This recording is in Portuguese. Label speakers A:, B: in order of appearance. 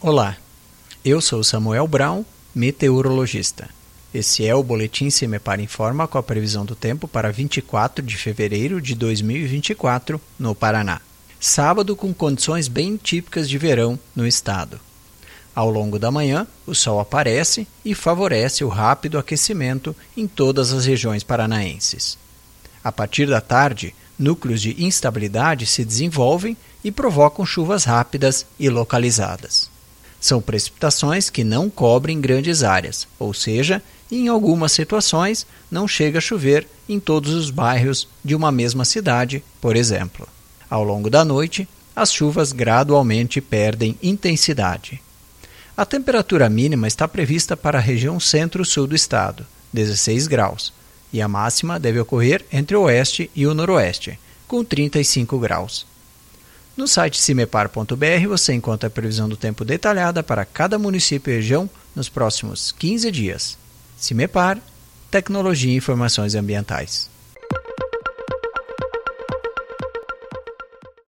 A: Olá, eu sou Samuel Brown, meteorologista. Esse é o Boletim CIMEPAR Informa com a previsão do tempo para 24 de fevereiro de 2024, no Paraná. Sábado com condições bem típicas de verão no estado. Ao longo da manhã, o sol aparece e favorece o rápido aquecimento em todas as regiões paranaenses. A partir da tarde, núcleos de instabilidade se desenvolvem e provocam chuvas rápidas e localizadas. São precipitações que não cobrem grandes áreas, ou seja, em algumas situações não chega a chover em todos os bairros de uma mesma cidade, por exemplo. Ao longo da noite, as chuvas gradualmente perdem intensidade. A temperatura mínima está prevista para a região centro-sul do estado, 16 graus, e a máxima deve ocorrer entre o oeste e o noroeste, com 35 graus. No site cimepar.br você encontra a previsão do tempo detalhada para cada município e região nos próximos 15 dias. Cimepar, Tecnologia e Informações Ambientais.